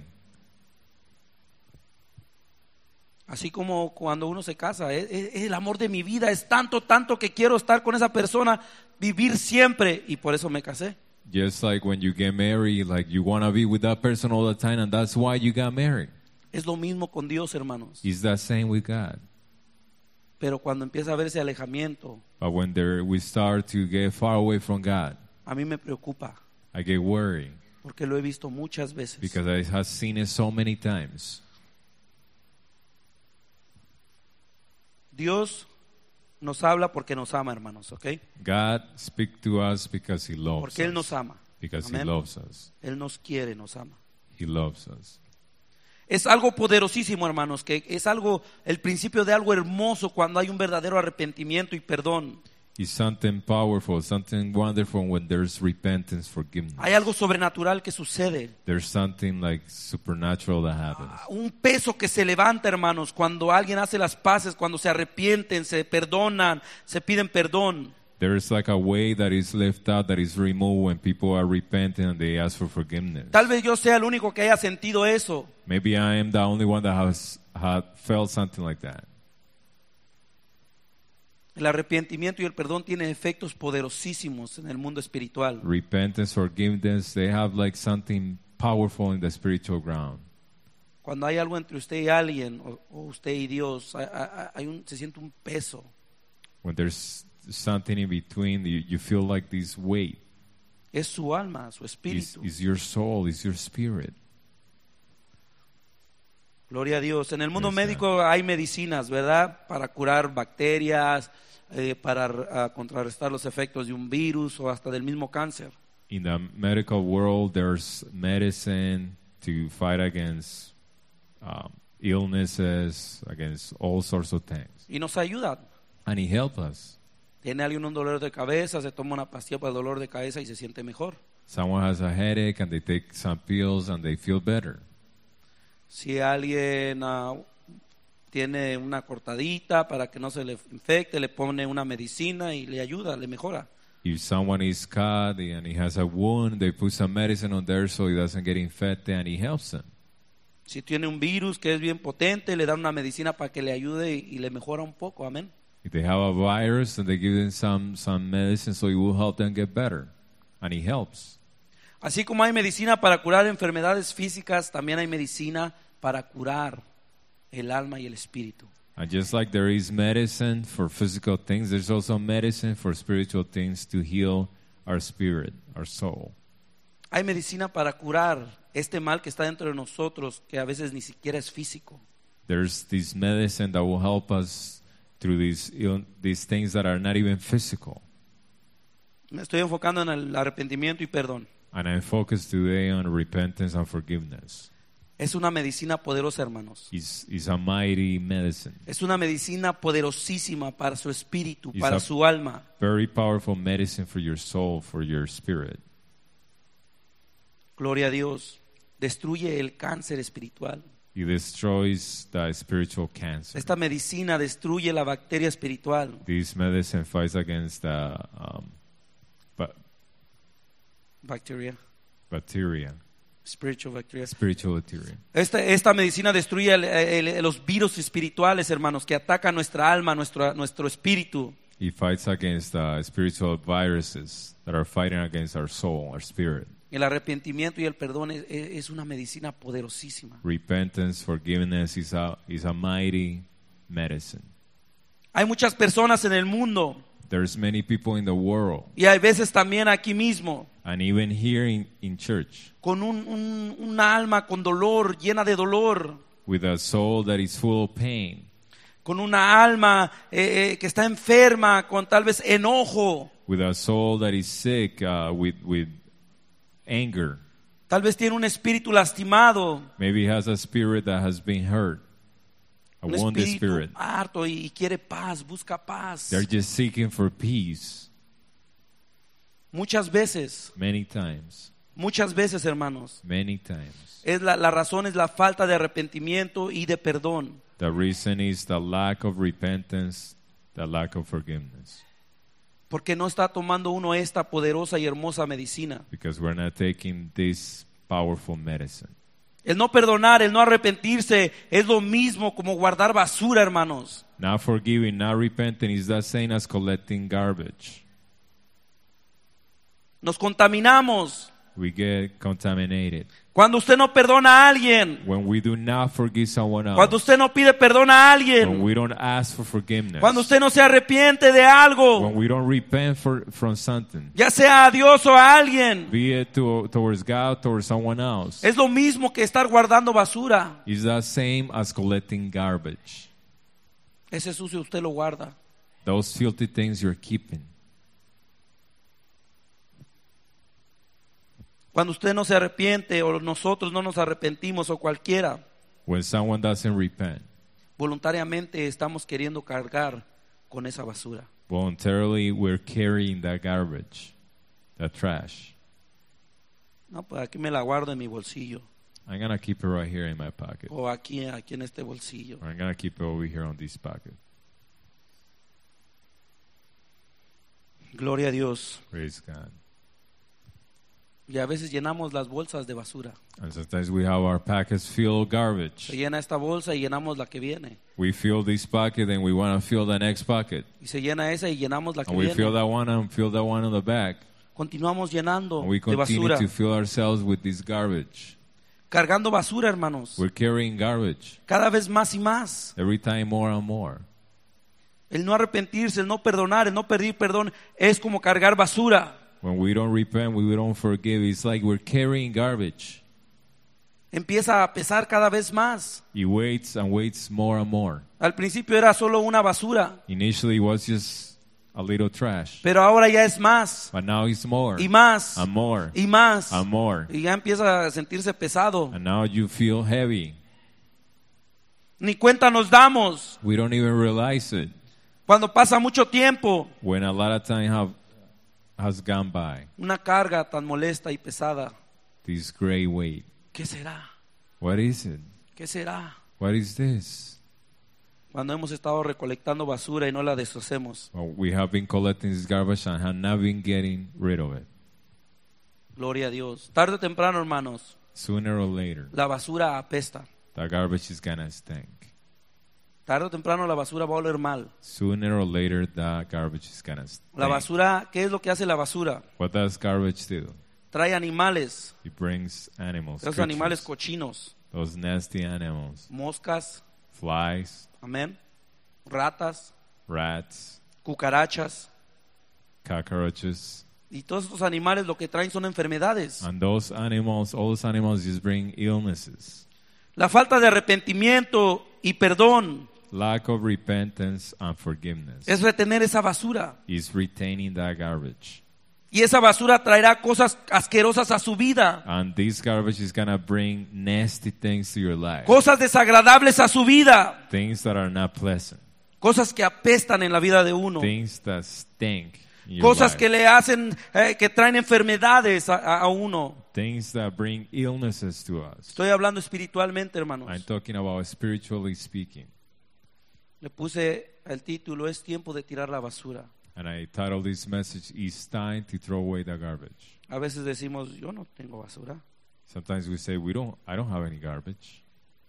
Así como cuando uno se casa, es, es- es el amor de mi vida, es tanto, tanto que quiero estar con esa persona, vivir siempre, y por eso me casé. Just like when you get married, like you want to be with that person all the time, and that's why you got married. Es lo mismo con Dios, hermanos. It's the same with God. Pero cuando empieza a ver ese alejamiento, But when there, we start to get far away from God, a mí me preocupa, I get worried porque lo he visto muchas veces. because I have seen it so many times. Dios nos habla porque nos ama, hermanos, ¿ok? God speaks to us because He loves Porque Él nos us. ama. Because He Amén. loves us. Él nos quiere, nos ama. He loves us. Es algo poderosísimo, hermanos, que es algo, el principio de algo hermoso cuando hay un verdadero arrepentimiento y perdón. It's something powerful, something wonderful when there's repentance, forgiveness. Hay algo sobrenatural que sucede. There's something like supernatural that happens. Un peso que se levanta, hermanos, cuando alguien hace las paces, cuando se arrepienten, se perdonan, se piden perdón. There's like a way that is left out, that is removed when people are repenting and they ask for forgiveness. Tal vez yo sea el único que haya sentido eso. Maybe I am the only one that has had felt something like that. El arrepentimiento y el perdón tienen efectos poderosísimos en el mundo espiritual. Repentance, forgiveness, they have like something powerful in the spiritual ground. Cuando hay algo entre usted y alguien, o, o usted y Dios, hay, hay- hay un, se siente un peso. When there's something in between, you, you feel like this weight. Es su alma, su Is espíritu. is your soul, is your spirit. Gloria a Dios. En el mundo Praise médico hay medicinas, ¿verdad? Para curar bacterias, eh, para ah, contrarrestar los efectos de un virus o hasta del mismo cáncer. In the medical world, there's medicine to fight against um, illnesses, against all sorts of things. Y nos ayuda. And He helps us. Tiene alguien un dolor de cabeza, se toma una pastilla para el dolor de cabeza y se siente mejor. Someone has a headache and they take some pills and they feel better. Si alguien ah, tiene una cortadita para que no se le infecte, le pone una medicina y le ayuda, le mejora. If someone is cut and he has a wound, they put some medicine on there so he doesn't get infected and He helps him. Si tiene un virus que es bien potente, le dan una medicina para que le ayude y, y le mejora un poco, amén. If they have a virus and they give them some, some medicine so it will help them get better. And He helps. Así como hay medicina para curar enfermedades físicas, también hay medicina para curar el alma y el espíritu. And just like there is medicine for physical things, there's also medicine for spiritual things to heal our spirit, our soul. Hay medicina para curar este mal que está dentro de nosotros, que a veces ni siquiera es físico. There's this medicine that will help us through these, ill- these things that are not even physical. Me estoy enfocando en el arrepentimiento y perdón. And I'm focused today on repentance and forgiveness. Es una medicina poderosa, hermanos. It's, it's a mighty medicine. Es una medicina poderosísima para su espíritu, It's para a- su alma. Very powerful medicine for your soul, for your spirit. Gloria a Dios. Destruye el cáncer espiritual. It destroys the spiritual cancer. Esta medicina destruye la bacteria espiritual. This medicine fights against the um, ba- Bacteria, bacteria, spiritual bacteria. spiritual bacteria. Esta, esta medicina destruye el- el- el- los virus espirituales, hermanos, que atacan nuestra alma, nuestro, nuestro espíritu. It fights against uh, spiritual viruses that are fighting against our soul, our spirit. El arrepentimiento y el perdón es, es una medicina poderosísima. Repentance, forgiveness is a, is a mighty medicine. Hay muchas personas en el mundo There's many people in the world, y hay veces también aquí mismo and even here in, in church, con un, un- una alma con dolor, llena de dolor, with a soul that is full of pain, con una alma eh, eh, que está enferma, con tal vez enojo, with a soul that is sick, uh, with, with anger. tal vez tiene un espíritu lastimado, Maybe he has a spirit that has been hurt, a un wounded espíritu spirit. harto y, y quiere paz, busca paz. They're just seeking for peace Muchas veces, many times, muchas veces, hermanos, many times. es la, la razón es la falta de arrepentimiento y de perdón. The reason is the lack of repentance, the lack of forgiveness. Porque no está tomando uno esta poderosa y hermosa medicina. Because we're not taking this powerful medicine. El no perdonar, el no arrepentirse es lo mismo como guardar basura, hermanos. Not forgiving, not repenting is the same as collecting garbage. Nos contaminamos. We get contaminated. Cuando usted no perdona a alguien. when we do not forgive someone else, Cuando usted no pide perdón a when alguien. we don't ask for forgiveness, Cuando usted no se arrepiente de when algo. we don't repent for, from something, Ya sea a Dios o a alguien. be it to, towards God, towards someone else, Es lo mismo que estar guardando basura. is the same as collecting garbage. Ese sucio usted lo guarda. Those filthy things you're keeping. Cuando usted no se arrepiente o nosotros no nos arrepentimos o cualquiera, When someone doesn't repent, voluntariamente estamos queriendo cargar con esa basura. voluntarily we're carrying that garbage, that trash. No, pues aquí me la guardo en mi bolsillo I'm going to keep it right here in my pocket. o aquí, aquí en este bolsillo. Or I'm going to keep it over here on this pocket. Gloria a Dios. Praise God. Y a veces llenamos las bolsas de basura. And sometimes we have our pockets filled with garbage. Se llena esta bolsa y llenamos la que viene. We fill this pocket and we want to fill the next pocket. Y se llena esa y llenamos la que And we fill viene. that one and fill that one on the back. Continuamos llenando And we de continue basura. to fill ourselves with this garbage. Cargando basura, hermanos. We're carrying garbage Cada vez más y más. every time more and more. El no arrepentirse, el no perdonar, el no pedir perdón es como cargar basura. When we don't repent, we don't forgive. It's like we're carrying garbage. Empieza a pesar cada vez más. It weights and weights more and more. Al principio era solo una basura, Initially, it was just a little trash. pero ahora ya es más But now it's more y más and more y más. and more. Y ya empieza a sentirse pesado. And now you feel heavy. Ni cuenta nos damos. We don't even realize it. Cuando pasa mucho tiempo, When a lot of time have, has gone by, una carga tan molesta y pesada. this gray weight. ¿Qué será? What is it? ¿Qué será? What is this? Cuando hemos estado recolectando basura y no la deshacemos. Well, we have been collecting this garbage and have not been getting rid of it. Gloria a Dios. Tarde o temprano, hermanos, Sooner or later, la basura apesta. the garbage is gonna stink. Tarde o temprano la basura va a oler mal. Sooner or later, the garbage is gonna stink. La basura, ¿qué es lo que hace la basura? What does garbage do? Trae animales, It brings animals, esos creatures, animales cochinos, those nasty animals, moscas, flies, amén, ratas, rats, cucarachas, cockroaches, y todos estos animales lo que traen son enfermedades. and those animals, all those animals just bring illnesses. La falta de arrepentimiento y perdón Lack of repentance and forgiveness es retener esa basura. is retaining that garbage. Y esa basura traerá cosas asquerosas a su vida, And this garbage is going to bring nasty things to your life. cosas desagradables a su vida, Things that are not pleasant. cosas que apestan en la vida de uno, Things that stink in your cosas life. que le hacen, eh, que traen enfermedades a, a- a uno. Things that bring illnesses to us. Estoy hablando espiritualmente, hermanos. I'm talking about spiritually speaking. Le puse el título, es tiempo de tirar la basura. And I titled this message, It's Time to Throw Away the Garbage. A veces decimos, yo no tengo basura. Sometimes we say, we don't, I don't have any garbage.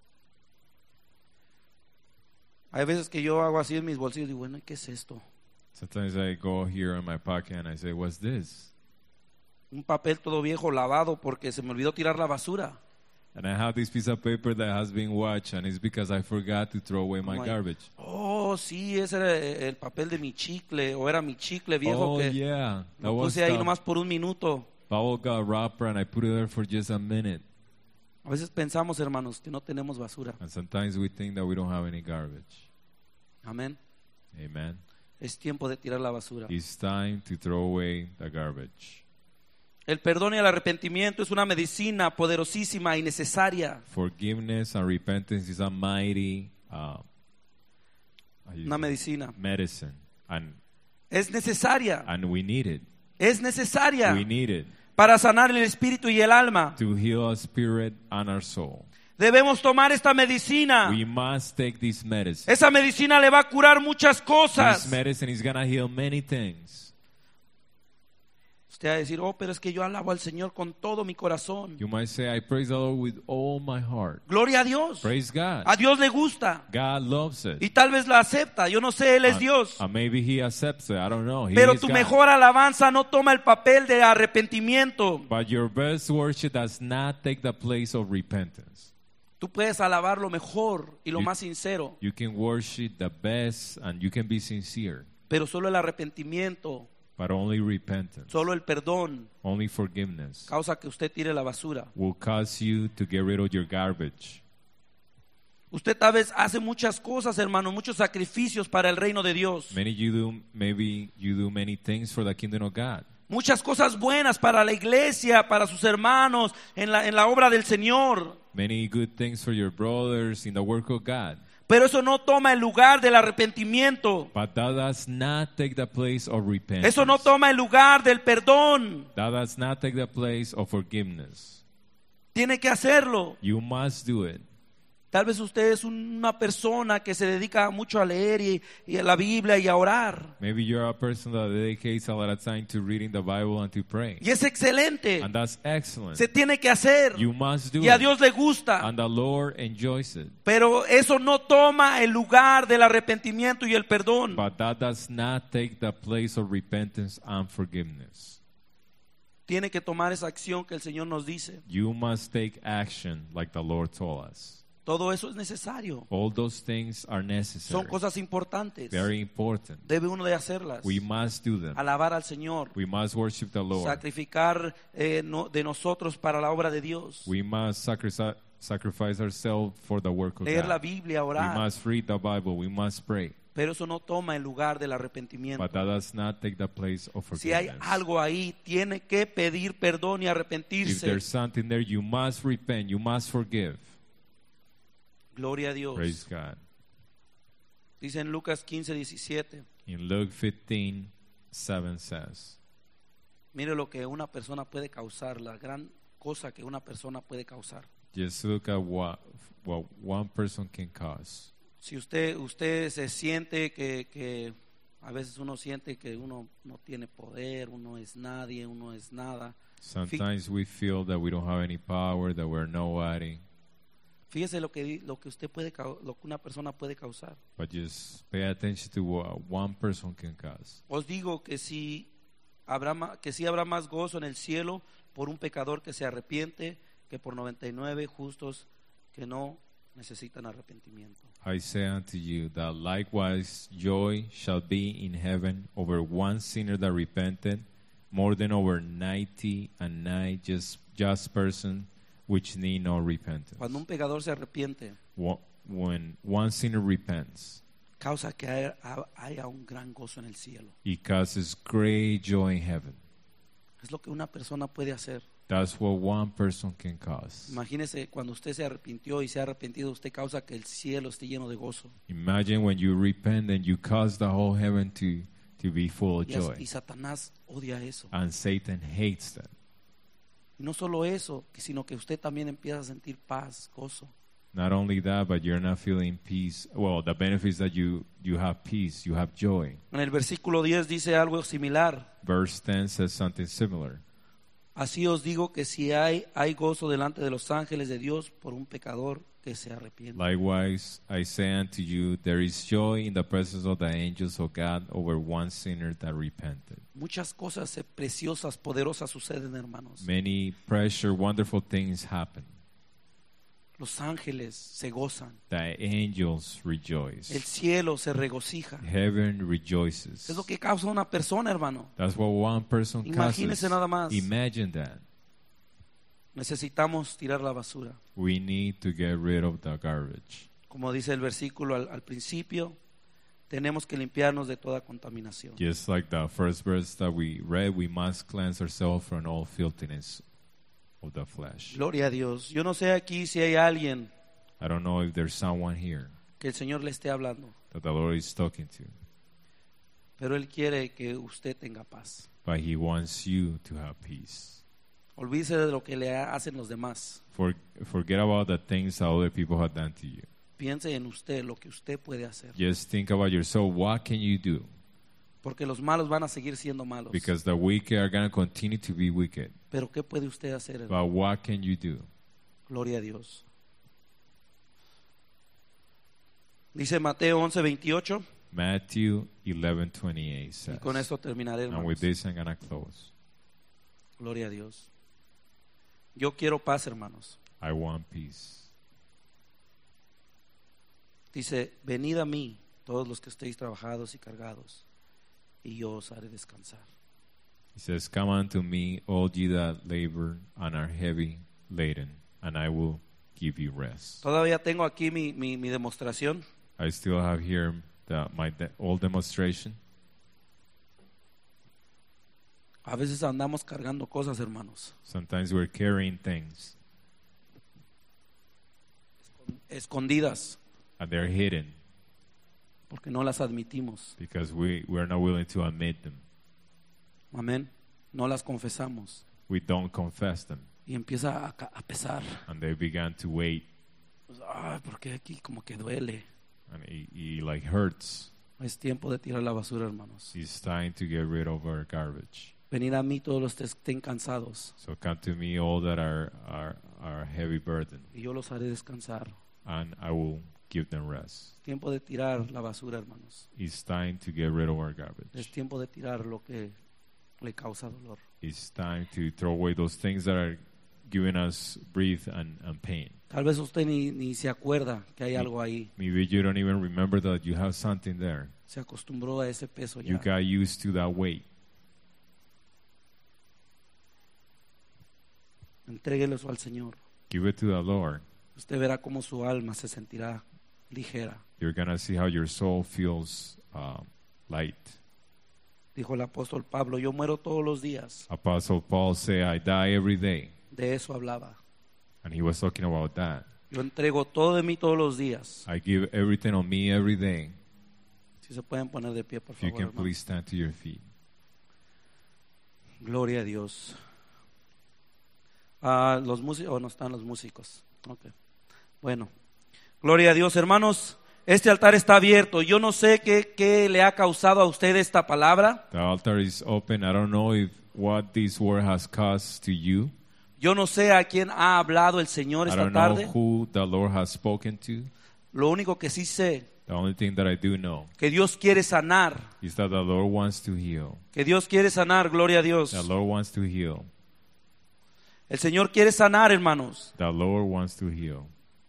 Hay veces que yo hago así en mis bolsillos y digo, bueno, ¿qué es esto? Sometimes I go here in my pocket and I say, what's this? Un papel todo viejo lavado porque se me olvidó tirar la basura. And I have this piece of paper that has been washed, and it's because I forgot to throw away my I'm like, garbage. Oh, sí, ese era el papel de mi chicle, o era mi chicle viejo Oh, que yeah. That lo was puse ahí the nomás por un minuto. bubble gum wrapper, and I put it there for just a minute. A veces pensamos, hermanos, que no tenemos basura. And sometimes we think that we don't have any garbage. Amén. Amen. Es tiempo de tirar la basura. It's time to throw away the garbage. El perdón y el arrepentimiento es una medicina poderosísima y necesaria. Forgiveness and repentance is a mighty uh, how you Una say? medicina. medicine, and Es necesaria. and we need it. Es necesaria We need it para sanar el espíritu y el alma. to heal our spirit and our soul. Debemos tomar esta medicina. We must take this medicine. Esa medicina le va a curar muchas This cosas. medicine is gonna heal many things. Usted va a decir, oh, pero es que yo alabo al Señor con todo mi corazón. You might say, I praise the Lord with all my heart. Gloria a Dios. Praise God. A Dios le gusta. God loves it. Y tal vez la acepta. Yo no sé, Él es Uh, Dios. uh, maybe He accepts it. I don't know. He Pero is tu God. mejor alabanza no toma el papel de arrepentimiento. But your best worship does not take the place of repentance. Tú puedes alabar lo mejor y lo You- más sincero, You can worship the best and you can be sincere, pero solo el arrepentimiento, but only repentance, solo el perdón only forgiveness causa que usted tire la basura. will cause you to get rid of your garbage. Usted tal vez hace muchas cosas, hermano, muchos sacrificios para el reino de Dios. Many you do, maybe you do many things for the kingdom of God. Muchas cosas buenas para la iglesia, para sus hermanos, en la, en la obra del Señor. Many good things for your brothers in the work of God. Pero eso no toma el lugar del arrepentimiento. But that does not take the place of repentance. Eso no toma el lugar del perdón. That does not take the place of forgiveness. Tiene que hacerlo. You must do it. Tal vez usted es una persona que se dedica mucho a leer y, y a la Biblia y a orar. Maybe you're a person that dedicates a lot of time to reading the Bible and to pray. Y es excelente. And that's excellent. Se tiene que hacer. You must do Y a it. Dios le gusta. And the Lord enjoys it. Pero eso no toma el lugar del arrepentimiento y el perdón. But that does not take the place of repentance and forgiveness. Tiene que tomar esa acción que el Señor nos dice. You must take action like the Lord told us. Todo eso es necesario. All those things are necessary. Son cosas importantes. Very important. Debe uno de hacerlas. We must do them. Alabar al Señor. We must worship the Lord. Sacrificar eh, no- de nosotros para la obra de Dios. We must sacrifice, sacrifice ourselves for the work of Leer la God. Biblia, We orar. must read the Bible. We must pray. Pero eso no toma el lugar del arrepentimiento. But that does not take the place of Si hay forgiveness. algo ahí, tiene que pedir perdón y If arrepentirse. there's something there, you must repent. You must forgive. Gloria a Dios. Praise God. Dice en Lucas quince, diecisiete. In Luke fifteen, seven says, Mire lo que una persona puede causar, la gran cosa que una persona puede causar. just look at what, what one person can cause. Si usted, usted se siente que, que a veces uno siente que uno no tiene poder, uno es nadie, uno es nada. Sometimes we feel that we don't have any power, that we're nobody. Fíjese lo que di- lo que usted puede cau- lo que una persona puede causar. But just pay attention to what one person can cause. Os digo que si habrá ma- que sí habrá más gozo en el cielo por un pecador que se arrepiente que por noventa y nueve justos que no necesitan arrepentimiento. I say unto you that likewise joy shall be in heaven over one sinner that repented, more than over ninety and nine just just person which need no repentance. Cuando un pecador se arrepiente, Wh- When one sinner repents, causa que haya, haya un gran gozo en el cielo. it causes great joy in heaven. Es lo que una persona puede hacer. That's what one person can cause. Imagínese cuando usted se arrepintió y se ha arrepentido, usted causa que el cielo esté lleno de gozo. Imagine when you repent and you cause the whole heaven to, to be full of Y, as- joy. y Satanás odia eso. And Satan hates that. Y no solo eso, que- sino que usted también empieza a sentir paz, gozo. Not only that, but you're not feeling peace. Well, the benefit is that you, you have peace, you have joy. En el versículo diez dice algo similar. Verse ten says something similar. Así os digo que si hay, hay gozo delante de los ángeles de Dios por un pecador que se arrepiente. Likewise, I say unto you, there is joy in the presence of the angels of God over one sinner that repented. Muchas cosas eh, preciosas, poderosas suceden, hermanos. Many precious, wonderful things happen. Los ángeles se gozan. The angels El rejoice. cielo se regocija. Heaven rejoices. Es lo que causa una persona, hermano. That's what one person Imagínese causes. nada más. Imagine that. Necesitamos tirar la basura. We need to get rid of the garbage. Como dice el versículo al, al principio, tenemos que limpiarnos de toda contaminación. Just like the first verse that we read, we must cleanse ourselves from all filthiness of the flesh. Gloria a Dios. Yo no sé aquí si hay alguien I don't know if there's someone here que el Señor le esté hablando, that the Lord is talking to, pero Él quiere que usted tenga paz. but He wants you to have peace. Olvídese de lo que le hacen los demás. For, forget about the things that other people have done to you. Piense en usted, lo que usted puede hacer. Just think about yourself. What can you do? Porque los malos van a seguir siendo malos. Because the wicked are going to continue to be wicked. Pero ¿qué puede usted hacer, hermano? But what can you do? Gloria a Dios. Dice Mateo once veintiocho. Matthew eleven twenty-eight Y says, con esto terminaré, and with hermanos. this I'm going to close. Gloria a Dios. Yo quiero paz, hermanos. I want peace. Dice, venid a mí, todos los que estéis trabajados y cargados, y yo os haré descansar. He says, come unto me, all ye that labor and are heavy laden, and I will give you rest. Todavía tengo aquí mi, mi, mi demostración. I still have here the, my de- old demonstration. A veces andamos cargando cosas, hermanos, Sometimes we're carrying things, escondidas, and they're hidden porque no las admitimos. because we, we're not willing to admit them. Amén. No las confesamos. We don't confess them, Y empieza a, ca- a pesar. and they began to wait, Pues, ay, porque aquí como que duele. and it, it like hurts. Es tiempo de tirar la basura, hermanos. It's time to get rid of our garbage. Venid a mí todos los que estén cansados, So come to me, all that are, are, are heavy burden, y yo los haré descansar. and I will give them rest. Es tiempo de tirar la basura, hermanos. It's time to get rid of our Es garbage. tiempo de tirar lo que le causa dolor. It's time to throw away those things that are giving us breath and, and pain. Tal vez usted ni, ni se acuerda que hay Sí. algo ahí. Maybe you don't even remember that you have something there. Se acostumbró a ese peso You ya. got used to that weight. Entréguelo eso al Señor. Give it to the Lord. Usted verá cómo su alma se sentirá ligera. You're going to see how your soul feels um, light. Dijo el apóstol Pablo, yo muero todos los días. Apostle Paul said, I die every day. De eso hablaba. And he was talking about that. Yo entrego todo de mí todos los días. I give everything on me every day. Si se pueden poner de pie, por If you favor, can hermano. please stand to your feet. Gloria a Dios. Ah, los músicos, oh, no están los músicos. Okay. Bueno, gloria a Dios, hermanos. Este altar está abierto. Yo no sé qué, qué le ha causado a usted esta palabra. The altar is open. I don't know if what this word has caused to you. Yo no sé a quién ha hablado el Señor I esta don't know tarde. who the Lord has spoken to. Lo único que sí sé, The only thing that I do know que Dios quiere sanar. is that the Lord wants to heal. Que Dios quiere sanar, gloria a Dios. The Lord wants to heal. El Señor quiere sanar, hermanos. The Lord wants to heal.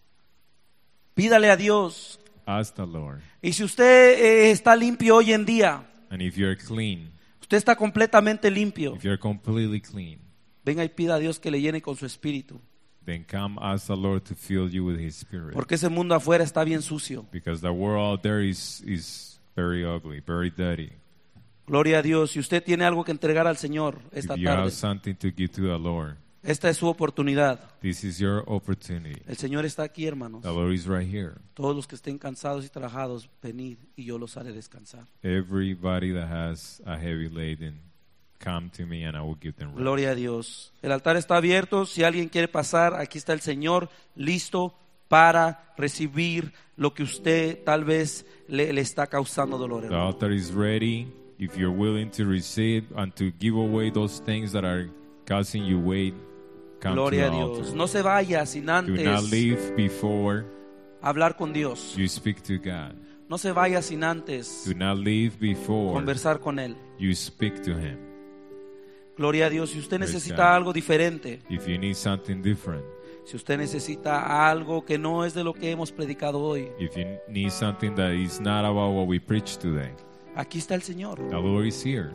Pídale a Dios. Ask the Lord. Y si usted eh, está limpio hoy en día, And if you're clean, usted está completamente limpio, if you're completely clean, venga y pida a Dios que le llene con su espíritu. then come ask the Lord to fill you with His Spirit. Porque ese mundo afuera está bien sucio. Because the world out there is, is very ugly, very dirty. Gloria a Dios. Si usted tiene algo que entregar al Señor esta If you have tarde, something to give to the Lord, esta es su oportunidad. this is your opportunity. El Señor está aquí, hermanos. The Lord is right here. Todos los que estén cansados y trabajados, venid y yo los haré descansar. Everybody that has a heavy laden, come to me and I will give them rest. Gloria a Dios. El altar está abierto. Si alguien quiere pasar, aquí está el Señor listo para recibir lo que usted tal vez le, le está causando dolor, The hermano. altar is ready. If you're willing to receive and to give away those things that are causing you weight, come Gloria a to the Dios. altar. No se vaya sin Do not antes leave before hablar con Dios. you speak to God. No se vaya sin antes Do not leave before conversar con Él. you speak to Him. Gloria a Dios. Si usted Praise necesita God. algo diferente, If you need something different, si usted necesita algo que no es de lo que hemos predicado hoy, if you need something that is not about what we preach today, aquí está el Señor. the Lord is here.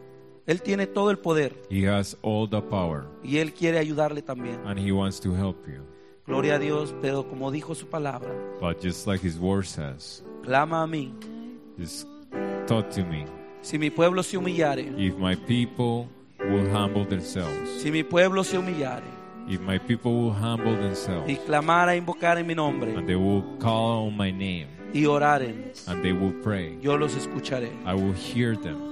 Él tiene todo el poder He has all the power y Él quiere ayudarle también. and He wants to help you. Gloria a Dios, pero como dijo su palabra, But just like His word says, clama a mí. just talk to me. Si mi pueblo se humillare, If my people will humble themselves, si mi pueblo se humillare if my people will humble themselves, y clamar e invocar en mi nombre and they will call on my name, y oraren, and they will pray, yo los escucharé. I will hear them.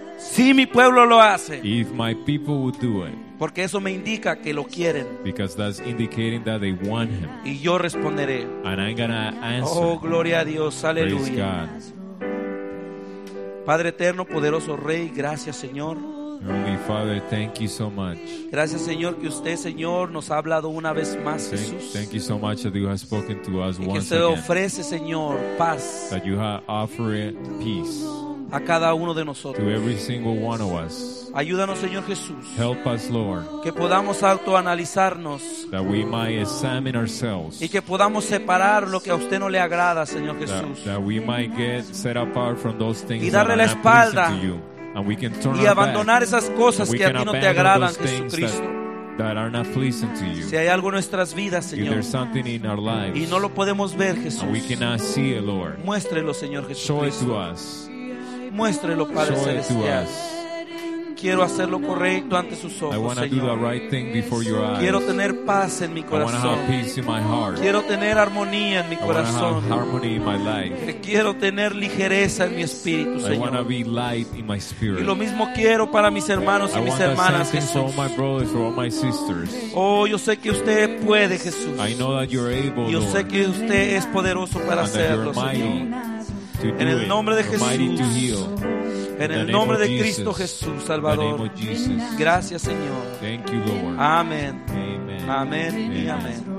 Si mi pueblo lo hace, If my people will do it, porque eso me indica que lo quieren, because that's indicating that they want Him, y yo responderé. and I'm gonna answer. Oh, gloria a Dios, Praise aleluya. God. Padre eterno, poderoso Rey, gracias, Señor. Heavenly Father, thank you so much. Gracias, Señor, que usted, Señor, nos ha hablado una vez más, Thank, Jesús. thank you so much that you have spoken to us Y que once usted again. ofrece, Señor, paz That you have offered peace a cada uno de to nosotros. every single one of us. Ayúdanos, Señor Jesús, Help us, Lord, que podamos autoanalizarnos that we might examine ourselves. y que podamos separar lo que a usted no le agrada, Señor That, Jesús. that we might get set apart from those things Y that darle are la not espalda pleasing to you. And we can turn Y our abandonar back. esas cosas We que a can ti no te abandon agradan, those things Jesucristo. that, that are not pleasing to you. Si hay algo en nuestras vidas, If Señor, there's something in our lives y no lo podemos ver, Jesús, and we cannot see it, Lord, muéstrelo, Señor show it to Jesucristo. us. Muéstrelo, Padre Show it to Celestial. us. Quiero hacer lo correcto ante sus I ojos, want to do the Señor. right thing before your eyes. Quiero tener paz en mi I want to have corazón. peace in my heart. Quiero tener armonía en mi I want to have corazón. harmony in my life. Quiero tener ligereza en mi espíritu, I want to Señor. be light in my Y spirit. lo mismo quiero para mis hermanos I y mis want the same hermanas, thing for all Jesús. my brothers, for all my sisters. Oh, yo sé que usted puede, Jesús. I know that you're able, Yo sé Lord, que usted es poderoso para and that hacerlo, you're mighty Señor. to do En el it. nombre de You're mighty to Jesús. heal. En In the el name nombre of de Jesus. Cristo Jesús, In the Salvador. name of Jesus. Gracias, Señor. Thank you, Lord. Amén. Amen. Amén y Amen. amén.